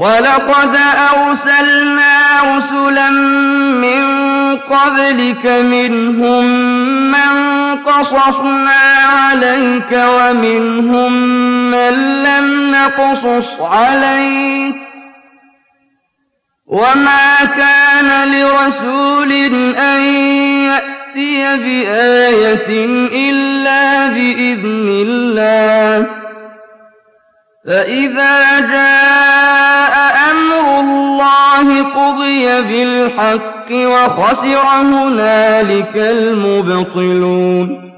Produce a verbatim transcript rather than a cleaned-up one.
وَلَقَدْ أَرْسَلْنَا رُسُلًا مِّن قَبْلِكَ مِنْهُم مَّن قَصَصْنَا عَلَيْكَ وَمِنْهُم مَّن لَّمْ نَقْصُصْ عَلَيْكَ ۗ وَمَا كَانَ لِرَسُولٍ أَن يَأْتِيَ بِآيَةٍ إِلَّا بِإِذْنِ اللَّهِ ۚ فَإِذَا جَاءَ أَمْرُ اللَّهِ قُضِيَ بِالْحَقِّ وَخَسِرَ هُنَالِكَ الْمُبْطِلُونَ